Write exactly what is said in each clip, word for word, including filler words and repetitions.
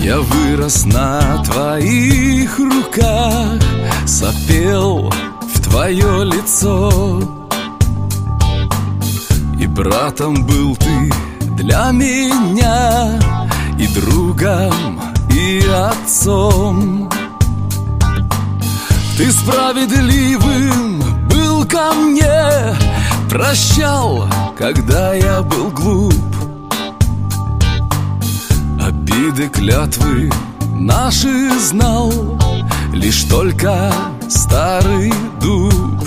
Я вырос на твоих руках, сопел в твое лицо. И братом был ты для меня, и другом, и отцом. Ты справедливым был ко мне, прощал, когда я был глуп. Обиды, клятвы наши знал лишь только старый дуб.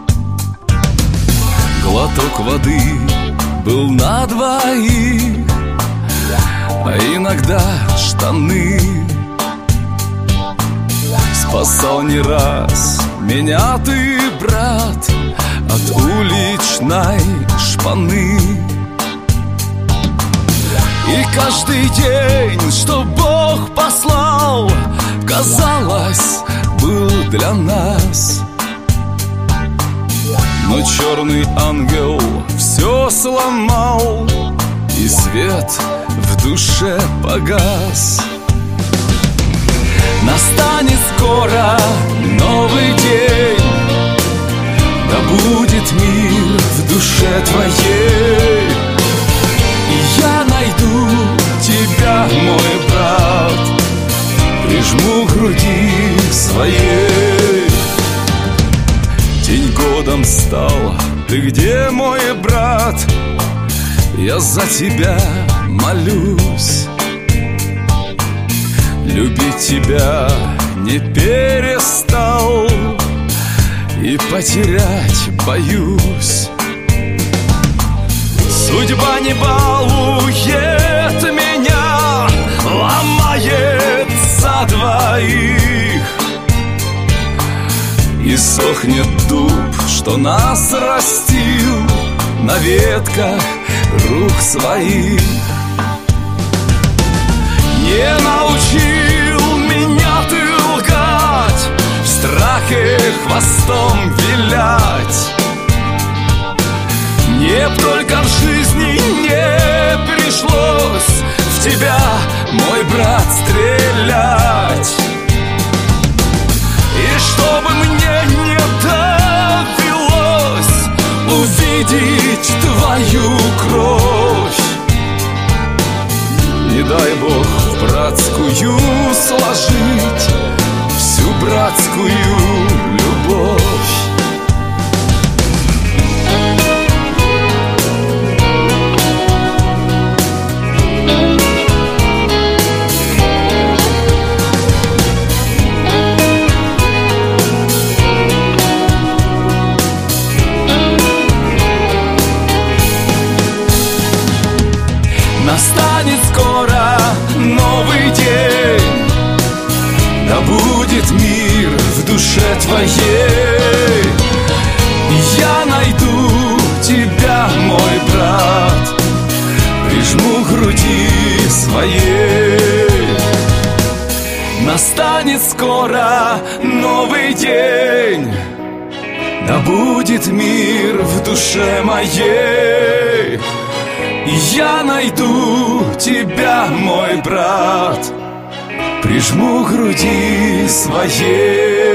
Глоток воды был на двоих, а иногда штаны. Спасал не раз меня ты, брат, от уличной шпаны. И каждый день, что Бог послал, казалось, был для нас. Но черный ангел все сломал, и свет в душе погас. Настанет скоро новый день, да будет мир в душе твоей. И я найду тебя, мой брат, прижму к груди своей. День годом стал, ты где, мой брат? Я за тебя молюсь. Любить тебя не перестал, и потерять боюсь. Судьба не балует меня, ломает за двоих. И сохнет дуб, что нас растил на ветках рук своих. Не научил меня ты лгать, в страхе хвостом вилять. Мне б только в жизни не пришлось в тебя, мой брат, стрелять. И чтобы мне не довелось увидеть твою кровь, не дай Бог в братскую сложить всю братскую любовь. Настанет скоро новый день, да будет мир в душе твоей. Я найду тебя, мой брат, прижму к груди своей. Настанет скоро новый день, да будет мир в душе моей. Я найду тебя, мой брат, прижму к груди своей.